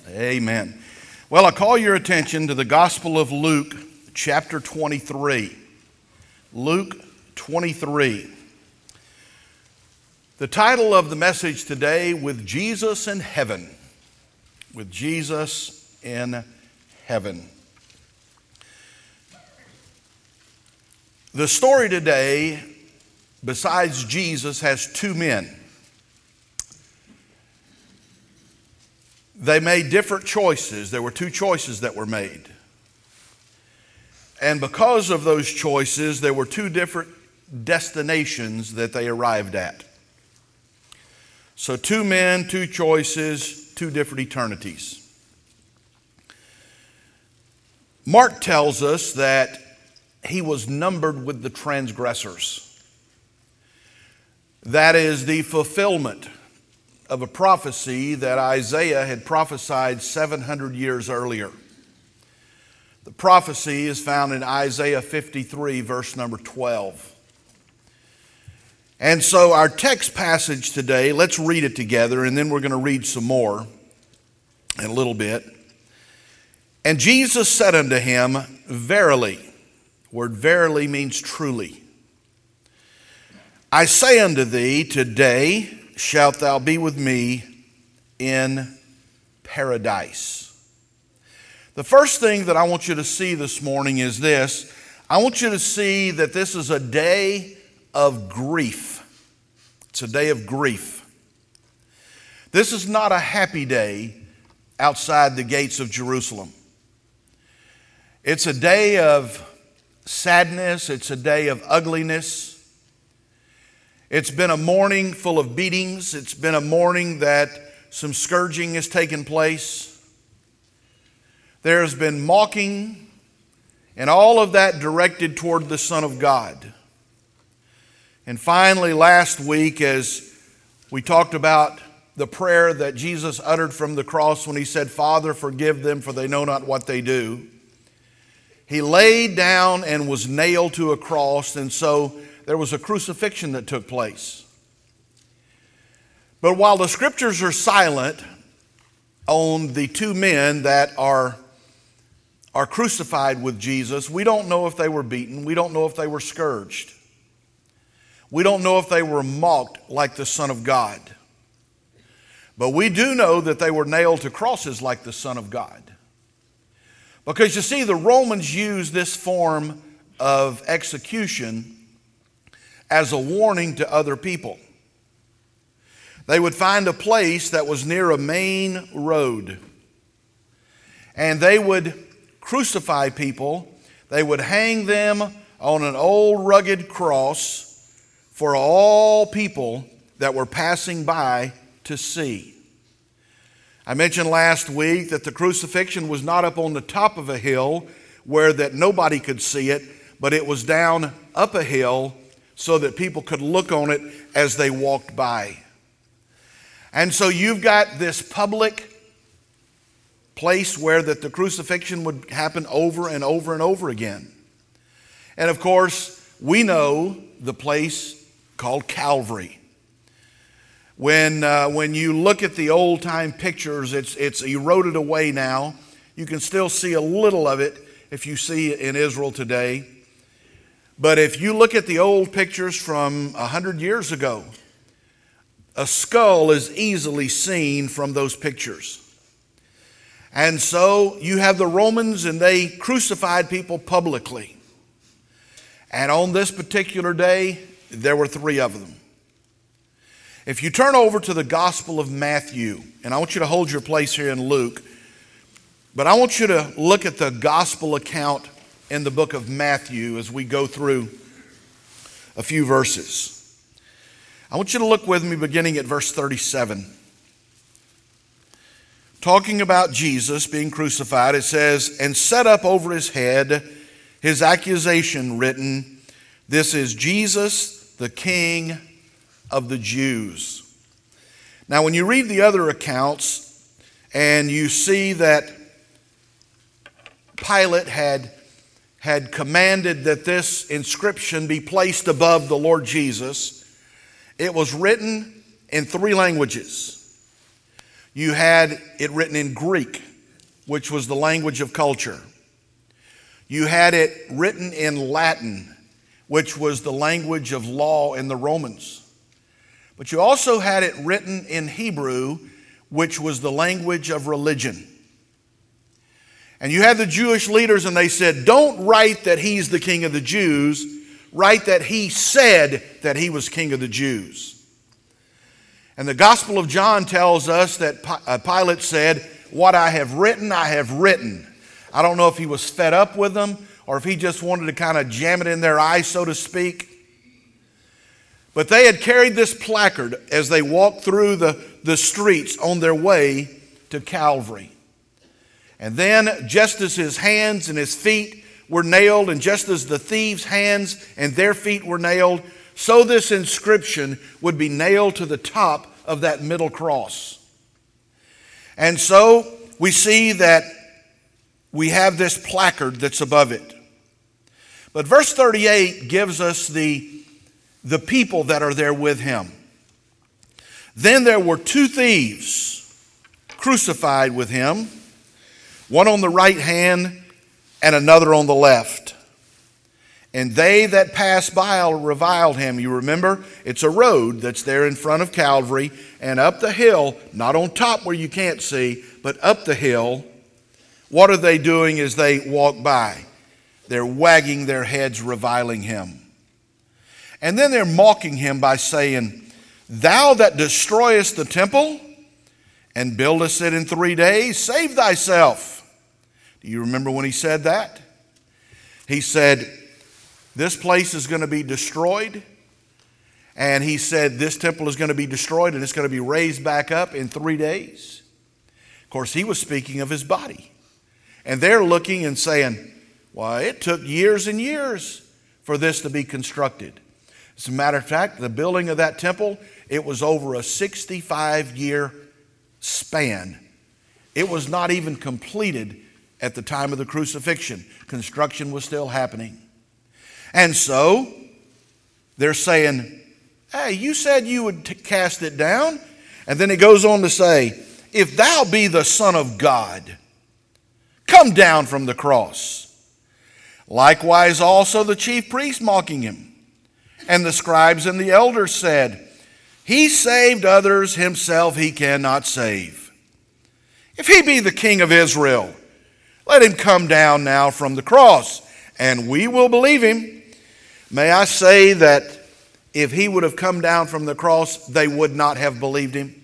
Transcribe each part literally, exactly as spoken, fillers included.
Amen. Well, I call your attention to the Gospel of Luke, chapter twenty-three. Luke twenty-three. The title of the message today, With Jesus in Heaven. With Jesus in Heaven. The story today, besides Jesus, has two men. They made different choices. There were two choices that were made. And because of those choices, there were two different destinations that they arrived at. So two men, two choices, two different eternities. Mark tells us that he was numbered with the transgressors. That is the fulfillment of a prophecy that Isaiah had prophesied seven hundred years earlier. The prophecy is found in Isaiah fifty-three, verse number twelve. And so our text passage today, let's read it together, and then we're going to read some more in a little bit. And Jesus said unto him, Verily, the word verily means truly, I say unto thee, today shalt thou be with me in paradise. The first thing that I want you to see this morning is this. I want you to see that this is a day of grief. It's a day of grief. This is not a happy day outside the gates of Jerusalem. It's a day of sadness. It's a day of ugliness. It's been a morning full of beatings. It's been a morning that some scourging has taken place. There has been mocking, and all of that directed toward the Son of God. And finally, last week, as we talked about the prayer that Jesus uttered from the cross when he said, Father, forgive them, for they know not what they do. He laid down and was nailed to a cross, and so there was a crucifixion that took place. But while the scriptures are silent on the two men that are, are crucified with Jesus, we don't know if they were beaten. We don't know if they were scourged. We don't know if they were mocked like the Son of God. But we do know that they were nailed to crosses like the Son of God. Because you see, the Romans used this form of execution as a warning to other people. They would find a place that was near a main road, and they would crucify people. They would hang them on an old rugged cross for all people that were passing by to see. I mentioned last week that the crucifixion was not up on the top of a hill where that nobody could see it, but it was down up a hill so that people could look on it as they walked by. And so you've got this public place where that the crucifixion would happen over and over and over again. And of course, we know the place called Calvary. When uh, when you look at the old time pictures, it's it's eroded away now. You can still see a little of it if you see it in Israel today. But if you look at the old pictures from a hundred years ago, a skull is easily seen from those pictures. And so you have the Romans, and they crucified people publicly. And on this particular day, there were three of them. If you turn over to the Gospel of Matthew, and I want you to hold your place here in Luke, but I want you to look at the Gospel account in the book of Matthew as we go through a few verses. I want you to look with me beginning at verse thirty-seven. Talking about Jesus being crucified, it says, and set up over his head his accusation written, This is Jesus, the King of the Jews. Now, when you read the other accounts and you see that Pilate had had commanded that this inscription be placed above the Lord Jesus, it was written in three languages. You had it written in Greek, which was the language of culture. You had it written in Latin, which was the language of law in the Romans. But you also had it written in Hebrew, which was the language of religion. And you had the Jewish leaders, and they said, don't write that he's the king of the Jews. Write that he said that he was king of the Jews. And the Gospel of John tells us that Pilate said, what I have written, I have written. I don't know if he was fed up with them or if he just wanted to kind of jam it in their eye, so to speak. But they had carried this placard as they walked through the, the streets on their way to Calvary. And then, just as his hands and his feet were nailed, and just as the thieves' hands and their feet were nailed, so this inscription would be nailed to the top of that middle cross. And so we see that we have this placard that's above it. But verse thirty-eight gives us the, the people that are there with him. Then there were two thieves crucified with him, one on the right hand and another on the left. And they that passed by reviled him. You remember, it's a road that's there in front of Calvary, and up the hill, not on top where you can't see, but up the hill, what are they doing as they walk by? They're wagging their heads, reviling him. And then they're mocking him by saying, thou that destroyest the temple and buildest it in three days, save thyself. Do you remember when he said that? He said, this place is going to be destroyed. And he said, this temple is going to be destroyed and it's going to be raised back up in three days. Of course, he was speaking of his body. And they're looking and saying, well, it took years and years for this to be constructed. As a matter of fact, the building of that temple, it was over a sixty-five year span. It was not even completed at the time of the crucifixion. Construction was still happening. And so they're saying, hey, you said you would t- cast it down. And then it goes on to say, if thou be the Son of God, come down from the cross. Likewise also the chief priests mocking him. And the scribes and the elders said, he saved others, himself he cannot save. If he be the King of Israel, let him come down now from the cross, and we will believe him. May I say that if he would have come down from the cross, they would not have believed him.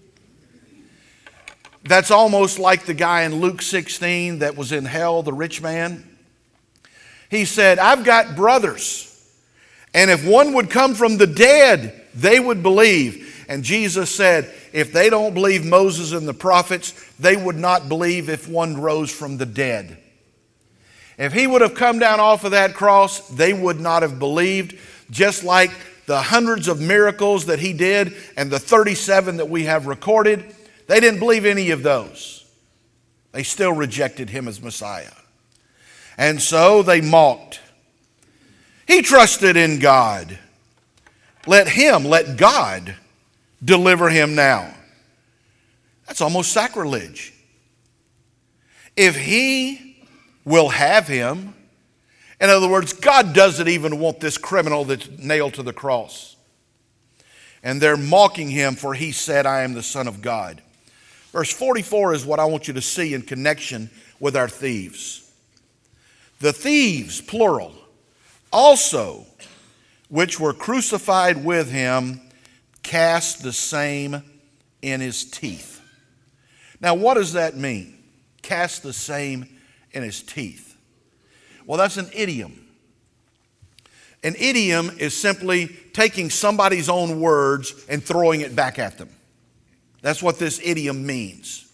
That's almost like the guy in Luke sixteen that was in hell, the rich man. He said, I've got brothers, and if one would come from the dead, they would believe. And Jesus said, if they don't believe Moses and the prophets, they would not believe if one rose from the dead. If he would have come down off of that cross, they would not have believed, just like the hundreds of miracles that he did and the thirty-seven that we have recorded. They didn't believe any of those. They still rejected him as Messiah. And so they mocked. He trusted in God. Let him, let God deliver him now. That's almost sacrilege. If he will have him, in other words, God doesn't even want this criminal that's nailed to the cross. And they're mocking him, for he said, I am the Son of God. Verse forty-four is what I want you to see in connection with our thieves. The thieves, plural, also, which were crucified with him, cast the same in his teeth. Now, what does that mean? Cast the same in his teeth. Well, that's an idiom. An idiom is simply taking somebody's own words and throwing it back at them. That's what this idiom means.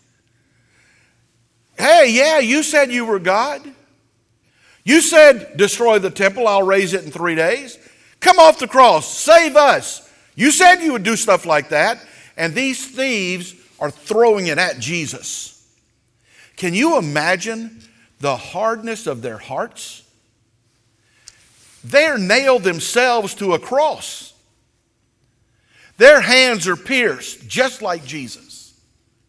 Hey, yeah, you said you were God. You said, destroy the temple, I'll raise it in three days. Come off the cross, save us. You said you would do stuff like that. And these thieves are throwing it at Jesus. Can you imagine the hardness of their hearts? They're nailed themselves to a cross. Their hands are pierced, just like Jesus.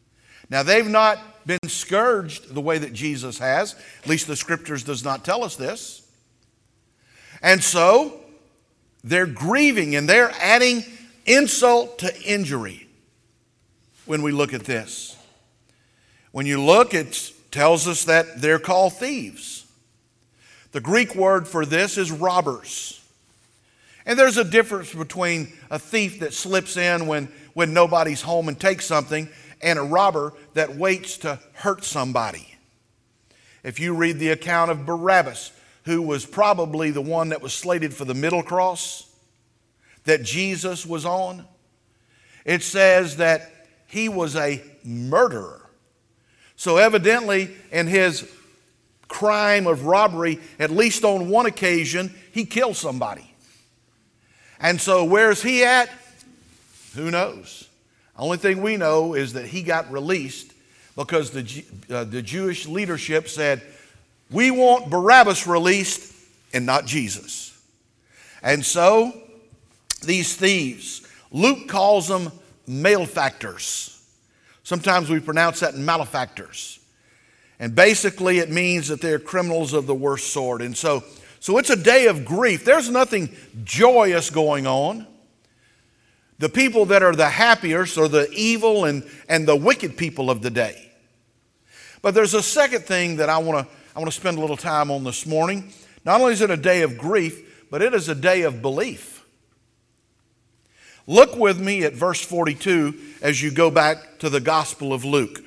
Now, they've not been scourged the way that Jesus has. At least the Scriptures does not tell us this. And so, they're grieving and they're adding insult to injury when we look at this. When you look, it tells us that they're called thieves. The Greek word for this is robbers. And there's a difference between a thief that slips in when, when nobody's home and takes something and a robber that waits to hurt somebody. If you read the account of Barabbas, who was probably the one that was slated for the middle cross that Jesus was on, it says that he was a murderer. So evidently in his crime of robbery, at least on one occasion, he killed somebody. And so where's he at? Who knows? The only thing we know is that he got released because the, uh, the Jewish leadership said, we want Barabbas released and not Jesus. And so these thieves, Luke calls them malefactors. Sometimes we pronounce that malefactors. And basically it means that they're criminals of the worst sort. And so, so it's a day of grief. There's nothing joyous going on. The people that are the happiest are the evil and, and the wicked people of the day. But there's a second thing that I want to I want to spend a little time on this morning. Not only is it a day of grief, but it is a day of belief. Look with me at verse forty-two as you go back to the Gospel of Luke.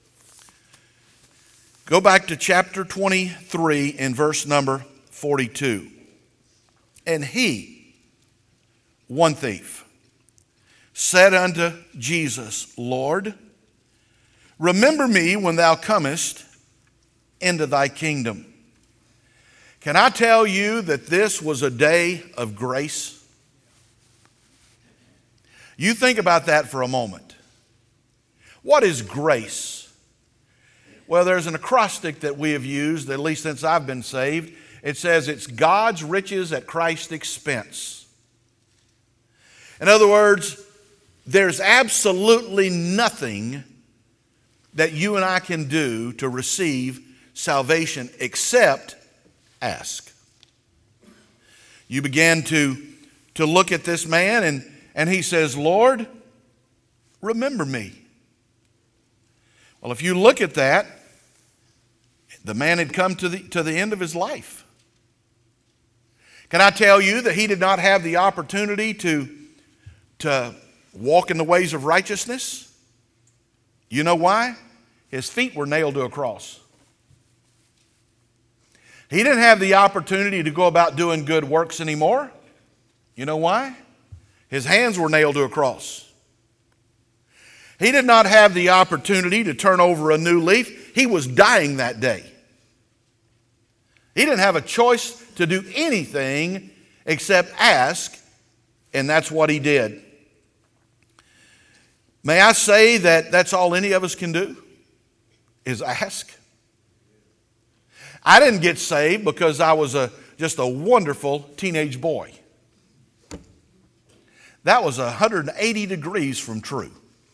Go back to chapter twenty-three and verse number forty-two. And he, one thief, said unto Jesus, Lord, remember me when thou comest into thy kingdom. Can I tell you that this was a day of grace? You think about that for a moment. What is grace? Well, there's an acrostic that we have used, at least since I've been saved. It says it's God's riches at Christ's expense. In other words, there's absolutely nothing that you and I can do to receive salvation except ask. You begin to, to look at this man and, and he says, Lord, remember me. Well, if you look at that, the man had come to the, to the end of his life. Can I tell you that he did not have the opportunity to, to walk in the ways of righteousness? You know why? His feet were nailed to a cross. He didn't have the opportunity to go about doing good works anymore. You know why? His hands were nailed to a cross. He did not have the opportunity to turn over a new leaf. He was dying that day. He didn't have a choice to do anything except ask, and that's what he did. May I say that that's all any of us can do, is ask. I didn't get saved because I was a, just a wonderful teenage boy. That was one hundred eighty degrees from true.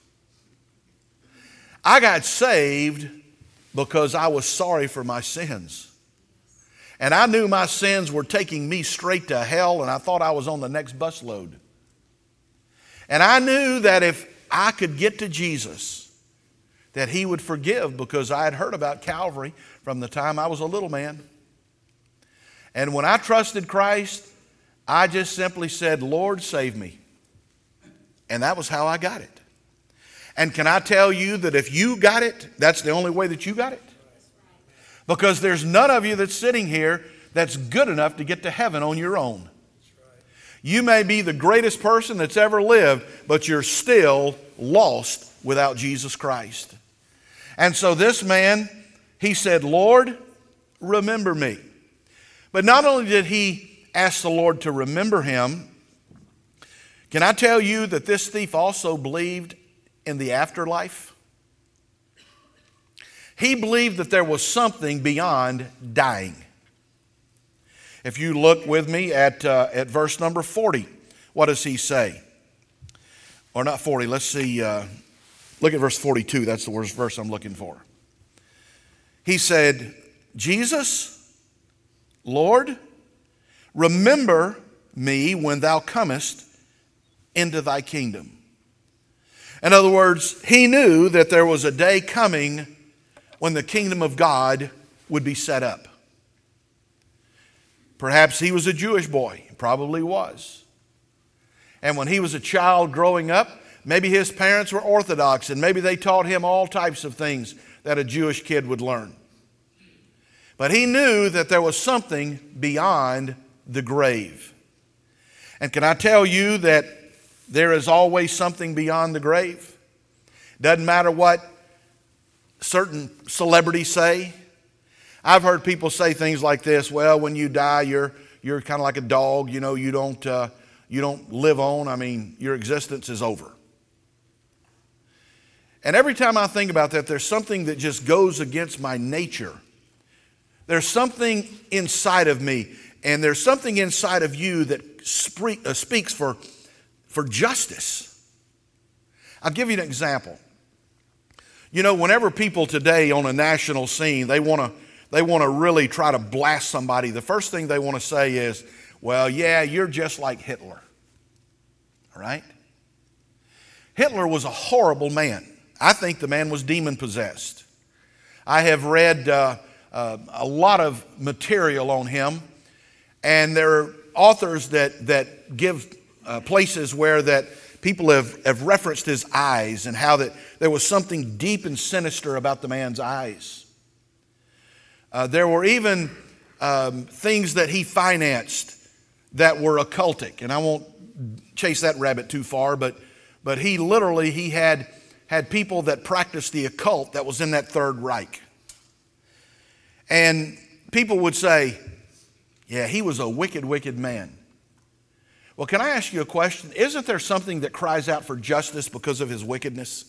I got saved because I was sorry for my sins. And I knew my sins were taking me straight to hell, and I thought I was on the next busload. And I knew that if I could get to Jesus, that he would forgive, because I had heard about Calvary from the time I was a little man. And when I trusted Christ, I just simply said, Lord, save me. And that was how I got it. And can I tell you that if you got it, that's the only way that you got it? Because there's none of you that's sitting here that's good enough to get to heaven on your own. You may be the greatest person that's ever lived, but you're still lost without Jesus Christ. And so this man, he said, Lord, remember me. But not only did he ask the Lord to remember him, can I tell you that this thief also believed in the afterlife? He believed that there was something beyond dying. If you look with me at, uh, at verse number forty, what does he say? Or not forty, let's see, uh, Look at verse forty-two. That's the worst verse I'm looking for. He said, Jesus, Lord, remember me when thou comest into thy kingdom. In other words, he knew that there was a day coming when the kingdom of God would be set up. Perhaps he was a Jewish boy. He probably was. And when he was a child growing up, maybe his parents were Orthodox and maybe they taught him all types of things that a Jewish kid would learn. But he knew that there was something beyond the grave. And can I tell you that there is always something beyond the grave? Doesn't matter what certain celebrities say. I've heard people say things like this, well, when you die, you're you're kind of like a dog, you know, you don't uh, you don't live on. I mean, your existence is over. And every time I think about that, there's something that just goes against my nature. There's something inside of me, and there's something inside of you that speak, uh, speaks for, for justice. I'll give you an example. You know, whenever people today on a national scene, they want to they want to really try to blast somebody, the first thing they want to say is, well, yeah, you're just like Hitler. All right? Hitler was a horrible man. I think the man was demon-possessed. I have read uh, uh, a lot of material on him, and there are authors that, that give uh, places where that people have, have referenced his eyes and how that there was something deep and sinister about the man's eyes. Uh, there were even um, things that he financed that were occultic, and I won't chase that rabbit too far, but but he literally he had had people that practiced the occult that was in that Third Reich. And people would say, yeah, he was a wicked, wicked man. Well, can I ask you a question? Isn't there something that cries out for justice because of his wickedness?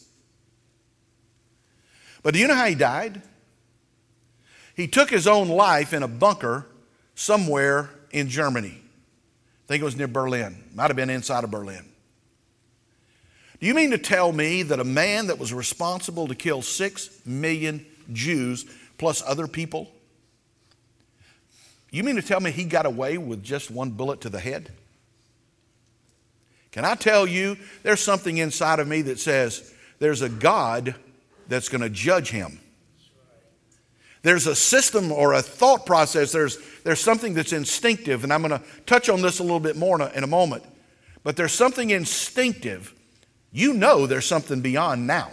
But do you know how he died? He took his own life in a bunker somewhere in Germany. I think it was near Berlin. Might have been inside of Berlin. Do you mean to tell me that a man that was responsible to kill six million Jews plus other people, you mean to tell me he got away with just one bullet to the head? Can I tell you, there's something inside of me that says there's a God that's going to judge him. There's a system or a thought process. There's, there's something that's instinctive, and I'm going to touch on this a little bit more in a, in a moment. But there's something instinctive. You know there's something beyond now.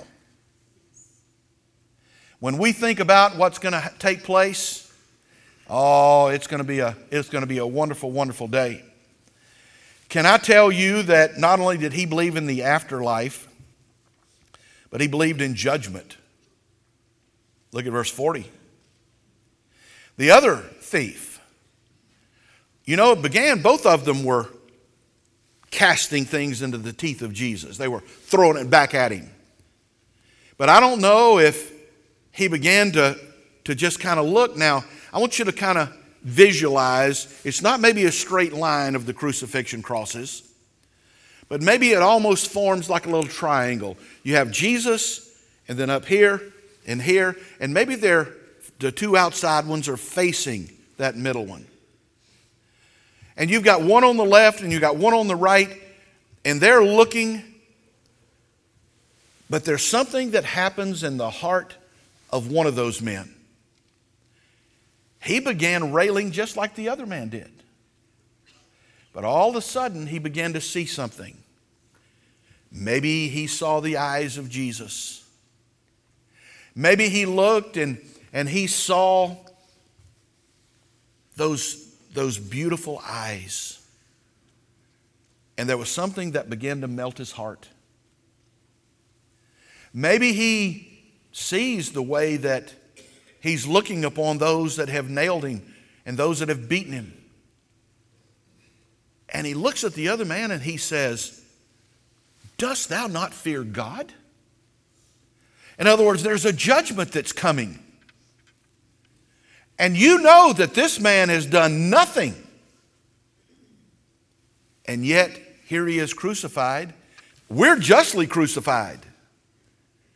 When we think about what's going to take place, oh, it's going to be a, it's going to be a wonderful, wonderful day. Can I tell you that not only did he believe in the afterlife, but he believed in judgment. Look at verse forty. The other thief, you know, it began, both of them were casting things into the teeth of Jesus. They were throwing it back at him. But I don't know if he began to, to just kind of look. Now, I want you to kind of visualize, it's not maybe a straight line of the crucifixion crosses, but maybe it almost forms like a little triangle. You have Jesus, and then up here and here, and maybe they're, the two outside ones are facing that middle one. And you've got one on the left and you've got one on the right, and they're looking, but there's something that happens in the heart of one of those men. He began railing just like the other man did. But all of a sudden, he began to see something. Maybe he saw the eyes of Jesus. Maybe he looked and, and he saw those, those beautiful eyes. And there was something that began to melt his heart. Maybe he sees the way that he's looking upon those that have nailed him and those that have beaten him. And he looks at the other man and he says, "Dost thou not fear God?" In other words, there's a judgment that's coming. And you know that this man has done nothing. And yet, here he is crucified. We're justly crucified.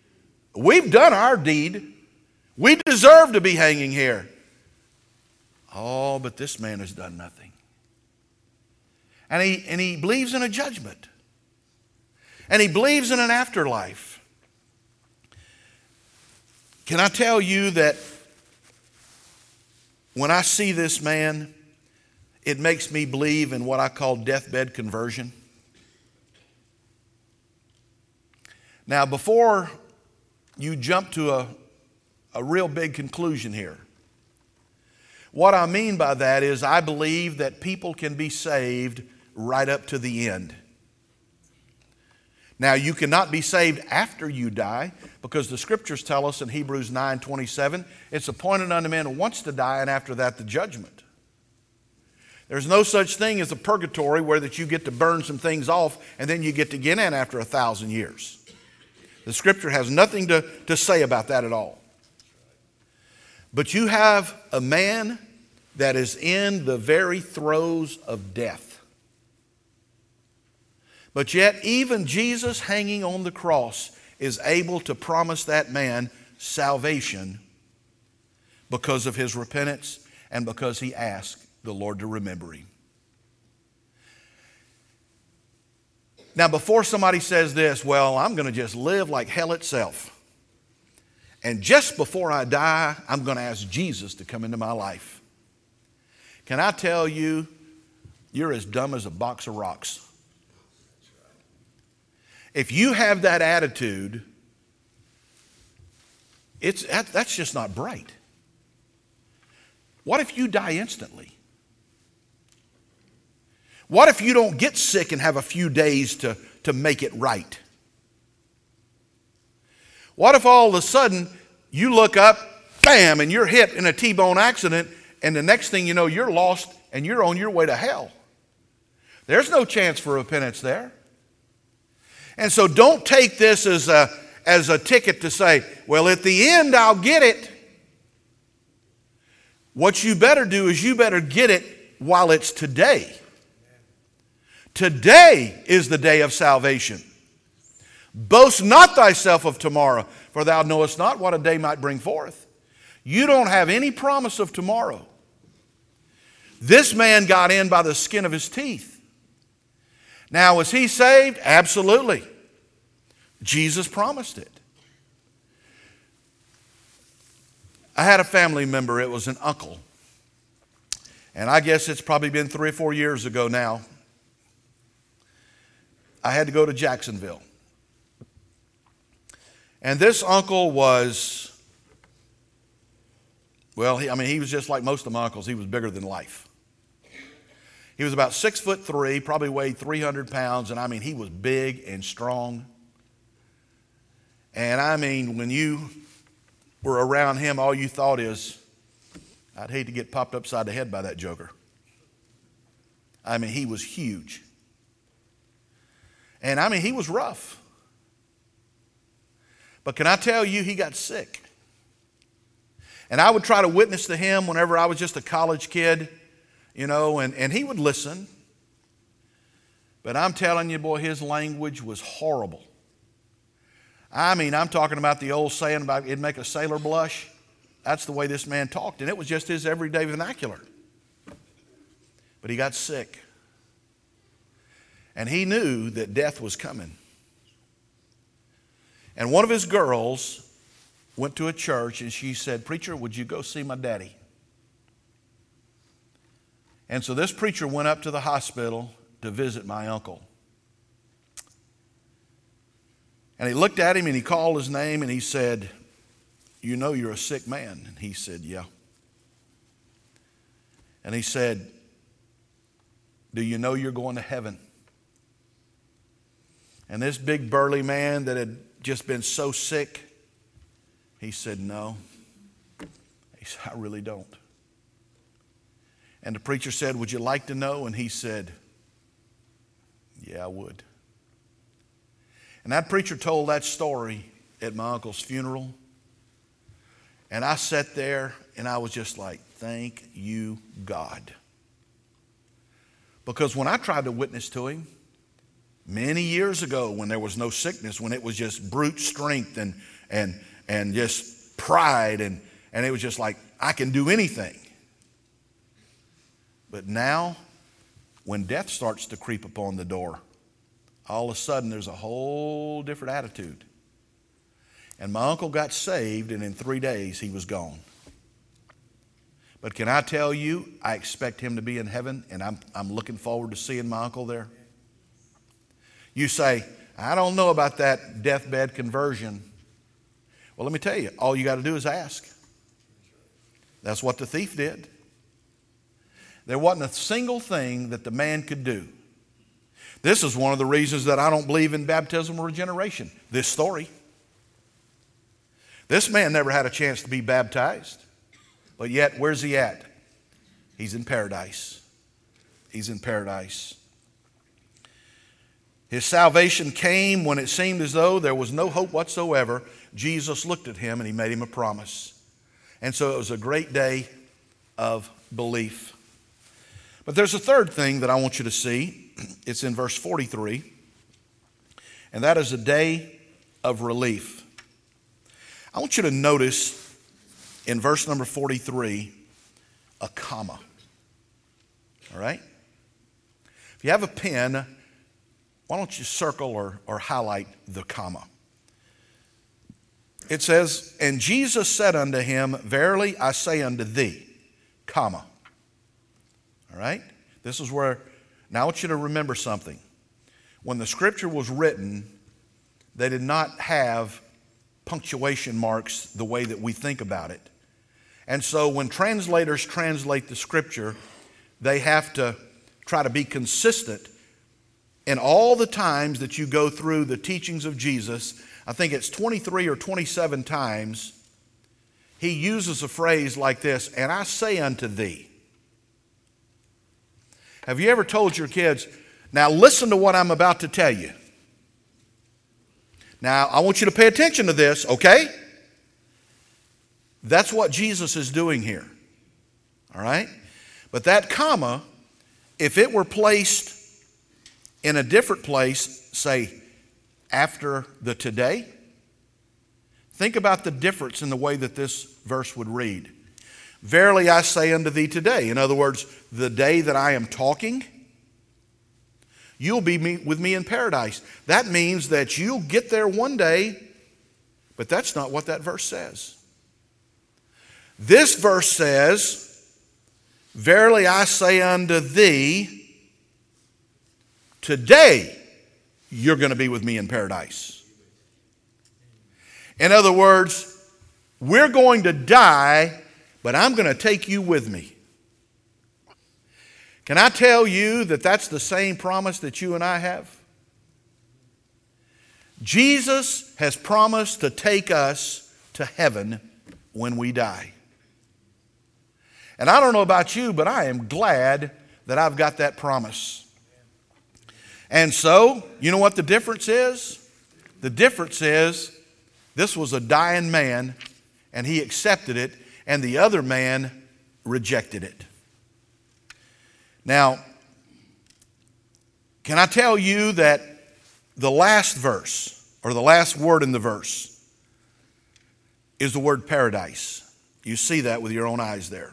We've done our deed. We deserve to be hanging here. Oh, but this man has done nothing. And he, and he believes in a judgment. And he believes in an afterlife. Can I tell you that when I see this man, it makes me believe in what I call deathbed conversion. Now, before you jump to a, a real big conclusion here, what I mean by that is I believe that people can be saved right up to the end. Now, you cannot be saved after you die, because the scriptures tell us in Hebrews nine twenty-seven, it's appointed unto man who wants to die, and after that the judgment. There's no such thing as a purgatory where that you get to burn some things off and then you get to get in after a thousand years. The scripture has nothing to, to say about that at all. But you have a man that is in the very throes of death. But yet even Jesus hanging on the cross is able to promise that man salvation because of his repentance and because he asked the Lord to remember him. Now, before somebody says this, well, I'm going to just live like hell itself. And just before I die, I'm going to ask Jesus to come into my life. Can I tell you, you're as dumb as a box of rocks. If you have that attitude, it's, that's just not bright. What if you die instantly? What if you don't get sick and have a few days to, to make it right? What if all of a sudden you look up, bam, and you're hit in a T-bone accident, and the next thing you know, you're lost and you're on your way to hell? There's no chance for repentance there. And so don't take this as a, as a ticket to say, well, at the end I'll get it. What you better do is you better get it while it's today. Today is the day of salvation. Boast not thyself of tomorrow, for thou knowest not what a day might bring forth. You don't have any promise of tomorrow. This man got in by the skin of his teeth. Now, was he saved? Absolutely. Jesus promised it. I had a family member, it was an uncle. And I guess it's probably been three or four years ago now. I had to go to Jacksonville. And this uncle was, well, he, I mean, he was just like most of my uncles. He was bigger than life. He was about six foot three, probably weighed three hundred pounds, and I mean, he was big and strong. And I mean, when you were around him, all you thought is, I'd hate to get popped upside the head by that joker. I mean, he was huge. And I mean, he was rough. But can I tell you, he got sick. And I would try to witness to him whenever I was just a college kid, you know, and, and he would listen. But I'm telling you, boy, his language was horrible. I mean, I'm talking about the old saying about it'd make a sailor blush. That's the way this man talked, and it was just his everyday vernacular. But he got sick. And he knew that death was coming. And one of his girls went to a church and she said, "Preacher, would you go see my daddy?" And so this preacher went up to the hospital to visit my uncle. And he looked at him and he called his name and he said, "You know you're a sick man." And he said, "Yeah." And he said, "Do you know you're going to heaven?" And this big burly man that had just been so sick, he said, "No." He said, "I really don't." And the preacher said, "Would you like to know?" And he said, "Yeah, I would." And that preacher told that story at my uncle's funeral. And I sat there and I was just like, thank you, God. Because when I tried to witness to him, many years ago when there was no sickness, when it was just brute strength and, and, and just pride. And, and it was just like, I can do anything. But now, when death starts to creep upon the door, all of a sudden there's a whole different attitude. And my uncle got saved, and in three days he was gone. But can I tell you, I expect him to be in heaven, and I'm, I'm looking forward to seeing my uncle there. You say, I don't know about that deathbed conversion. Well, let me tell you, all you got to do is ask. That's what the thief did. There wasn't a single thing that the man could do. This is one of the reasons that I don't believe in baptismal regeneration. This story. This man never had a chance to be baptized. But yet, where's he at? He's in paradise. He's in paradise. His salvation came when it seemed as though there was no hope whatsoever. Jesus looked at him and he made him a promise. And so it was a great day of belief. But there's a third thing that I want you to see. It's in verse forty-three. And that is a day of relief. I want you to notice in verse number forty-three, a comma. All right? If you have a pen, why don't you circle or, or highlight the comma? It says, and Jesus said unto him, verily I say unto thee, comma. All right? This is where, now I want you to remember something. When the scripture was written, they did not have punctuation marks the way that we think about it. And so when translators translate the scripture, they have to try to be consistent. And all the times that you go through the teachings of Jesus, I think it's twenty-three or twenty-seven times, he uses a phrase like this, and I say unto thee. Have you ever told your kids, now listen to what I'm about to tell you. Now, I want you to pay attention to this, okay? That's what Jesus is doing here. All right? But that comma, if it were placed in a different place, say after the today, think about the difference in the way that this verse would read. Verily I say unto thee today. In other words, the day that I am talking, you'll be me, with me in paradise. That means that you'll get there one day, but that's not what that verse says. This verse says, verily I say unto thee, today you're going to be with me in paradise. In other words, we're going to die, but I'm going to take you with me. Can I tell you that that's the same promise that you and I have? Jesus has promised to take us to heaven when we die. And I don't know about you, but I am glad that I've got that promise. And so, you know what the difference is? The difference is this was a dying man, and he accepted it, and the other man rejected it. Now, can I tell you that the last verse, or the last word in the verse, is the word paradise. You see that with your own eyes there.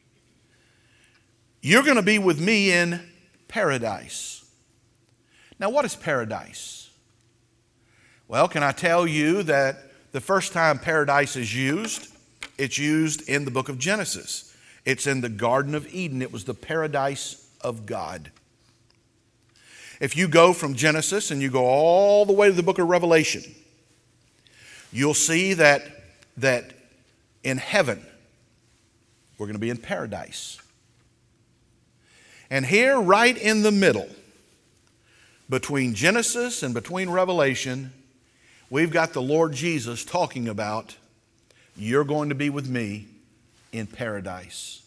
You're going to be with me in paradise. Now, what is paradise? Well, can I tell you that the first time paradise is used, it's used in the book of Genesis. It's in the Garden of Eden. It was the paradise of God. If you go from Genesis and you go all the way to the book of Revelation, you'll see that, that in heaven, we're going to be in paradise. And here, right in the middle, between Genesis and between Revelation, we've got the Lord Jesus talking about, you're going to be with me in paradise.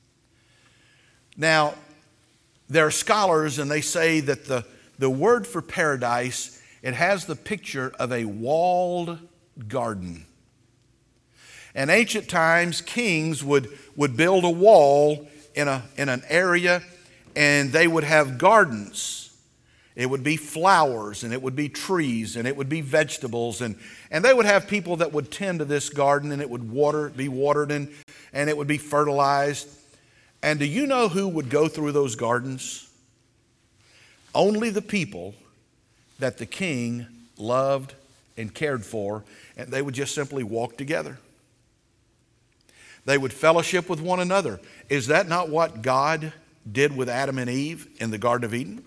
Now, there are scholars and they say that the, the word for paradise, it has the picture of a walled garden. In ancient times, kings would, would build a wall in, a, in an area, and they would have gardens. It would be flowers, and it would be trees, and it would be vegetables, and, and they would have people that would tend to this garden, and it would water, be watered, and, and it would be fertilized. And do you know who would go through those gardens? Only the people that the king loved and cared for, and they would just simply walk together. They would fellowship with one another. Is that not what God did with Adam and Eve in the Garden of Eden?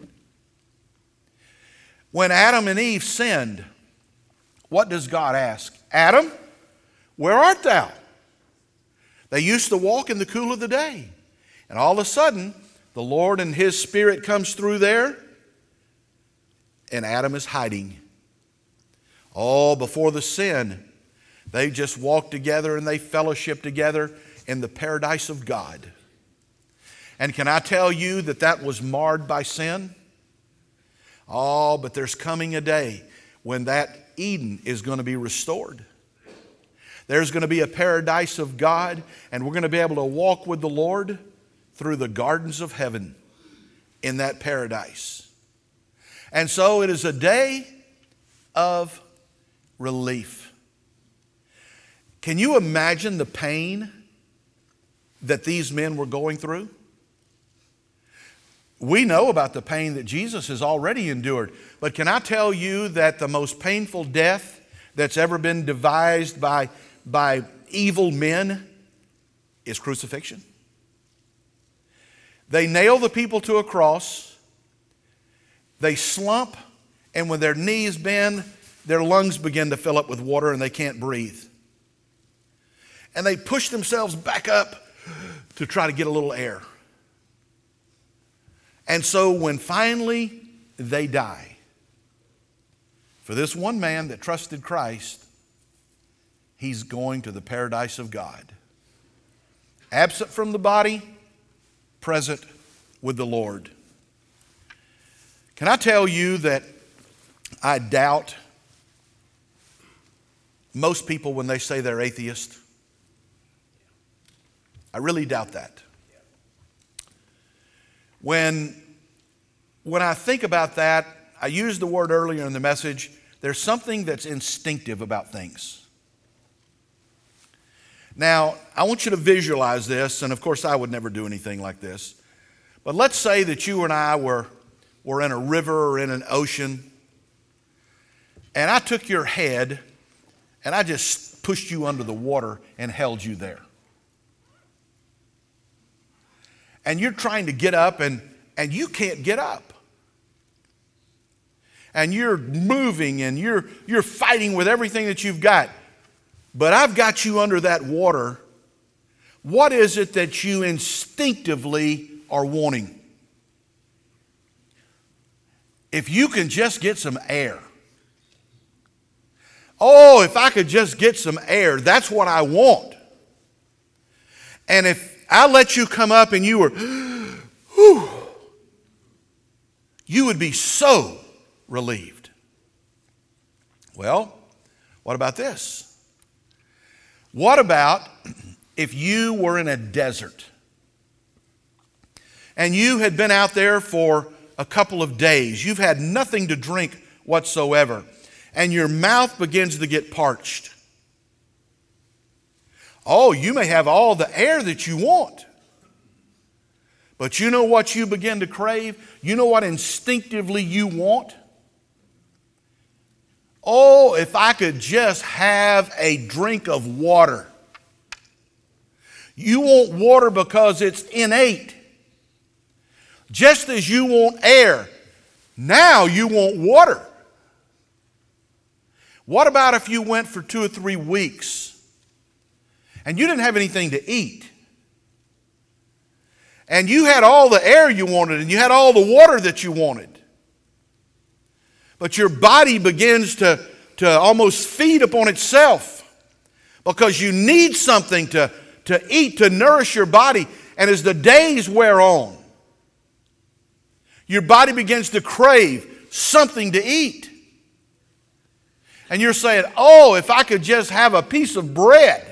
When Adam and Eve sinned, what does God ask? Adam, where art thou? They used to walk in the cool of the day. And all of a sudden, the Lord and His Spirit comes through there, and Adam is hiding. Oh, before the sin, they just walked together and they fellowshiped together in the paradise of God. And can I tell you that that was marred by sin? Oh, but there's coming a day when that Eden is going to be restored. There's going to be a paradise of God, and we're going to be able to walk with the Lord through the gardens of heaven in that paradise. And so it is a day of relief. Can you imagine the pain that these men were going through? We know about the pain that Jesus has already endured. But can I tell you that the most painful death that's ever been devised by, by evil men is crucifixion? They nail the people to a cross. They slump, and when their knees bend, their lungs begin to fill up with water and they can't breathe. And they push themselves back up to try to get a little air. And so when finally they die, for this one man that trusted Christ, he's going to the paradise of God. Absent from the body, present with the Lord. Can I tell you that I doubt most people when they say they're atheist? I really doubt that. When, when I think about that, I used the word earlier in the message, there's something that's instinctive about things. Now, I want you to visualize this, and of course I would never do anything like this, but let's say that you and I were, were in a river or in an ocean, and I took your head and I just pushed you under the water and held you there. And you're trying to get up, and, and you can't get up. And you're moving, and you're, you're fighting with everything that you've got. But I've got you under that water. What is it that you instinctively are wanting? If you can just get some air. Oh, if I could just get some air, that's what I want. And if I let you come up and you were, whew, you would be so relieved. Well, what about this? What about if you were in a desert and you had been out there for a couple of days? You've had nothing to drink whatsoever, and your mouth begins to get parched. Oh, you may have all the air that you want. But you know what you begin to crave? You know what instinctively you want? Oh, if I could just have a drink of water. You want water because it's innate. Just as you want air, now you want water. What about if you went for two or three weeks and you didn't have anything to eat? And you had all the air you wanted, and you had all the water that you wanted. But your body begins to, to almost feed upon itself because you need something to, to eat, to nourish your body. And as the days wear on, your body begins to crave something to eat. And you're saying, oh, if I could just have a piece of bread.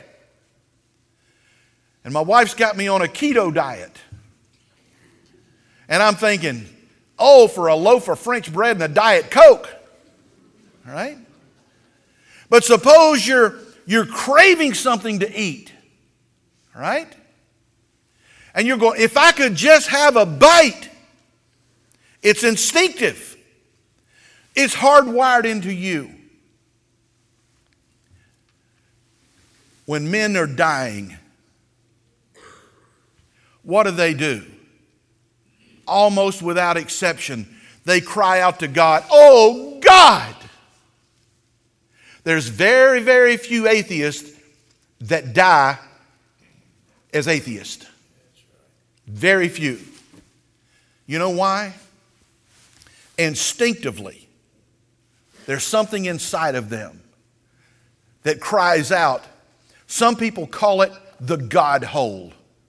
And my wife's got me on a keto diet. And I'm thinking, Oh, for a loaf of French bread and a Diet Coke. All right? But suppose you're, you're craving something to eat. All right? And you're going, if I could just have a bite. It's instinctive. It's hardwired into you. When men are dying, what do they do? Almost without exception, they cry out to God, "Oh God!" There's very, very few atheists that die as atheists. Very few. You know why? Instinctively, there's something inside of them that cries out. Some people call it the God hole.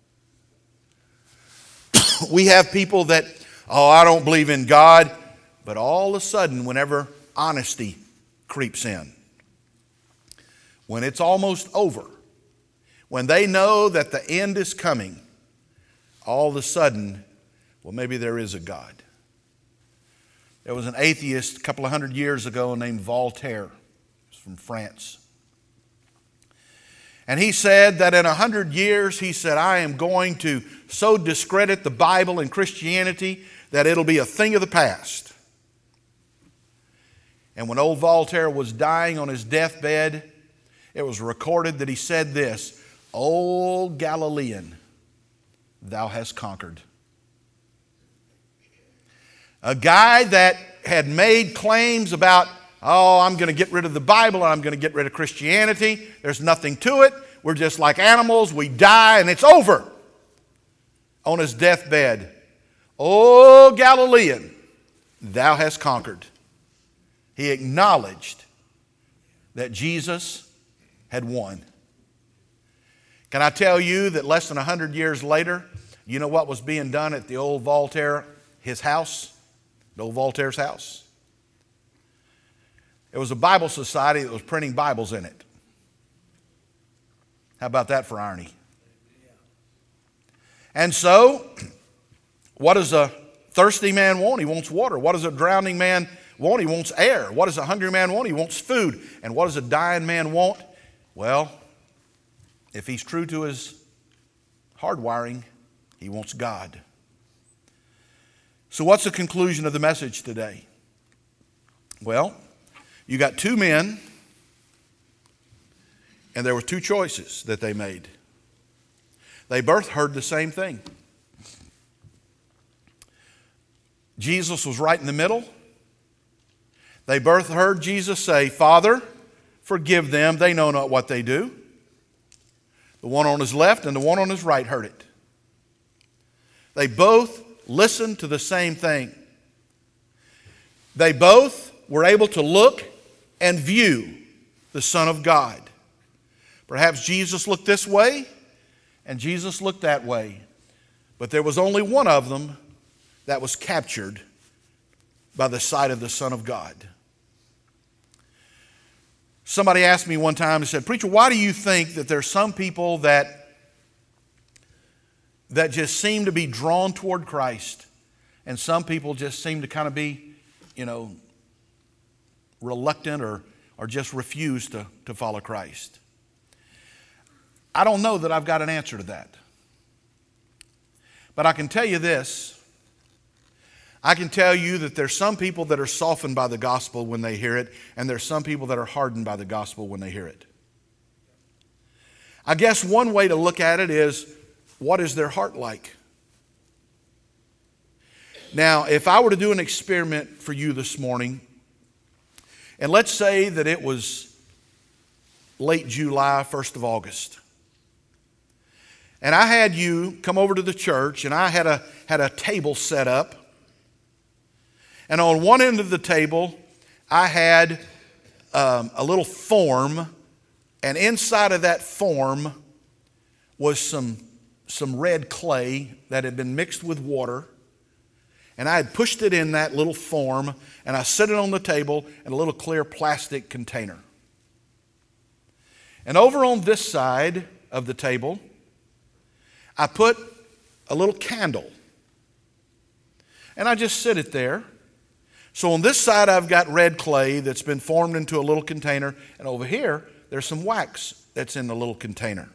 We have people that, oh, I don't believe in God, but all of a sudden, whenever honesty creeps in, when it's almost over, when they know that the end is coming, all of a sudden, well, maybe there is a God. There was an atheist a couple of hundred years ago named Voltaire. He was from France. And he said that in a hundred years, he said, I am going to so discredit the Bible and Christianity that it'll be a thing of the past. And when old Voltaire was dying on his deathbed, it was recorded that he said this, "O Galilean, thou hast conquered." A guy that had made claims about, oh, I'm going to get rid of the Bible, I'm going to get rid of Christianity. There's nothing to it. We're just like animals. We die and it's over. On his deathbed, "O Galilean, thou hast conquered." He acknowledged that Jesus had won. Can I tell you that less than a hundred years later, you know what was being done at the old Voltaire, his house? The old Voltaire's house. It was a Bible society that was printing Bibles in it. How about that for irony? And so, what does a thirsty man want? He wants water. What does a drowning man want? He wants air. What does a hungry man want? He wants food. And what does a dying man want? Well, if he's true to his hardwiring, he wants God. So what's the conclusion of the message today? Well, you got two men, and there were two choices that they made. They both heard the same thing. Jesus was right in the middle. They both heard Jesus say, "Father, forgive them. They know not what they do." The one on his left and the one on his right heard it. They both listened to the same thing. They both were able to look and view the Son of God. Perhaps Jesus looked this way and Jesus looked that way. But there was only one of them that was captured by the sight of the Son of God. Somebody asked me one time and said, "Preacher, why do you think that there's some people that that just seem to be drawn toward Christ, and some people just seem to kind of be, you know, reluctant or, or just refuse to, to follow Christ?" I don't know that I've got an answer to that. But I can tell you this. I can tell you that there's some people that are softened by the gospel when they hear it, and there's some people that are hardened by the gospel when they hear it. I guess one way to look at it is, what is their heart like? Now, if I were to do an experiment for you this morning, and let's say that it was late July, first of August, and I had you come over to the church, and I had a, had a table set up, and on one end of the table, I had um, a little form, and inside of that form was some some red clay that had been mixed with water, and I had pushed it in that little form, and I set it on the table in a little clear plastic container. And over on this side of the table, I put a little candle. and I just sit it there. So on this side, I've got red clay that's been formed into a little container, and over here, there's some wax that's in the little container.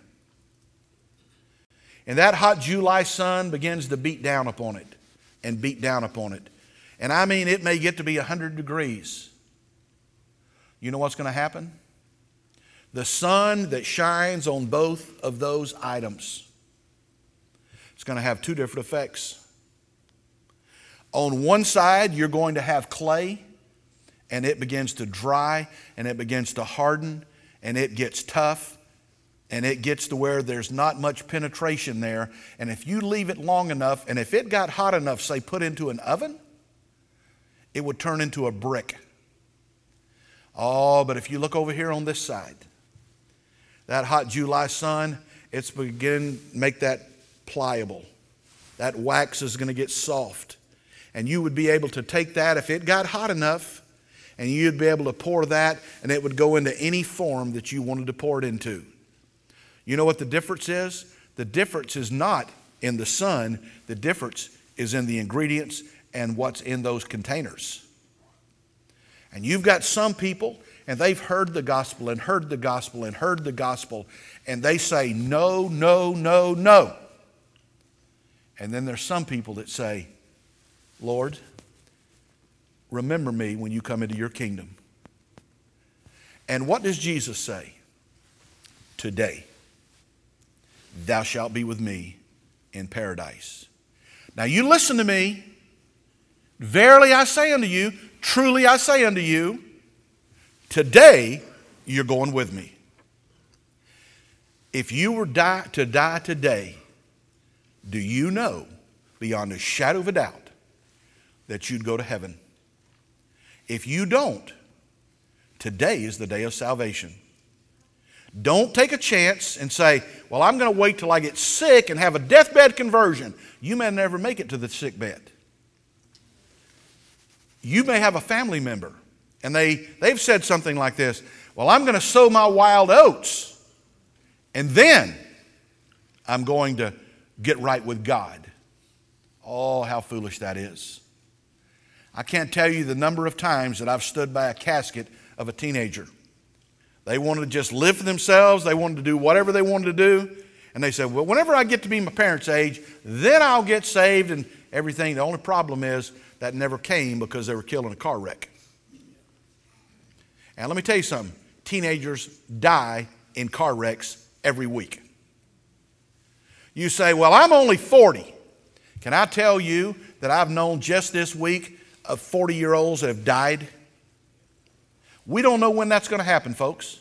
And that hot July sun begins to beat down upon it and beat down upon it. And I mean, it may get to be one hundred degrees. You know what's going to happen? The sun that shines on both of those items, it's going to have two different effects. On one side, you're going to have clay, and it begins to dry, and it begins to harden, and it gets tough, and it gets to where there's not much penetration there. And if you leave it long enough, and if it got hot enough, say put into an oven, it would turn into a brick. Oh, but if you look over here on this side, that hot July sun, it's beginning to make that pliable. That wax is going to get soft. And you would be able to take that if it got hot enough, and you'd be able to pour that, and it would go into any form that you wanted to pour it into. You know what the difference is? The difference is not in the sun. The difference is in the ingredients and what's in those containers. And you've got some people, and they've heard the gospel and heard the gospel and heard the gospel, and they say, no, no, no, no. And then there's some people that say, Lord, remember me when you come into your kingdom. And what does Jesus say? Today, thou shalt be with me in paradise. Now you listen to me. Verily I say unto you, truly I say unto you, today you're going with me. If you were die, to die today, do you know beyond a shadow of a doubt that you'd go to heaven? If you don't, today is the day of salvation. Don't take a chance and say, well, I'm going to wait till I get sick and have a deathbed conversion. You may never make it to the sick bed. You may have a family member, and they, they've said something like this, well, I'm going to sow my wild oats, and then I'm going to get right with God. Oh, how foolish that is. I can't tell you the number of times that I've stood by a casket of a teenager. They wanted to just live for themselves. They wanted to do whatever they wanted to do. And they said, well, whenever I get to be my parents' age, then I'll get saved and everything. The only problem is that never came because they were killed in a car wreck. And let me tell you something. Teenagers die in car wrecks every week. You say, well, I'm only forty. Can I tell you that I've known just this week of forty-year-olds that have died? We don't know when that's going to happen, folks.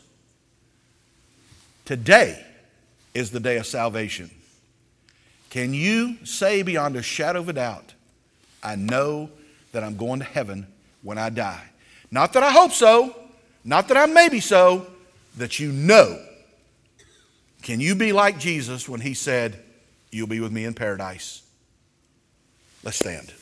Today is the day of salvation. Can you say beyond a shadow of a doubt, I know that I'm going to heaven when I die? Not that I hope so, not that I maybe so, that you know. Can you be like Jesus when he said, you'll be with me in paradise? Let's stand.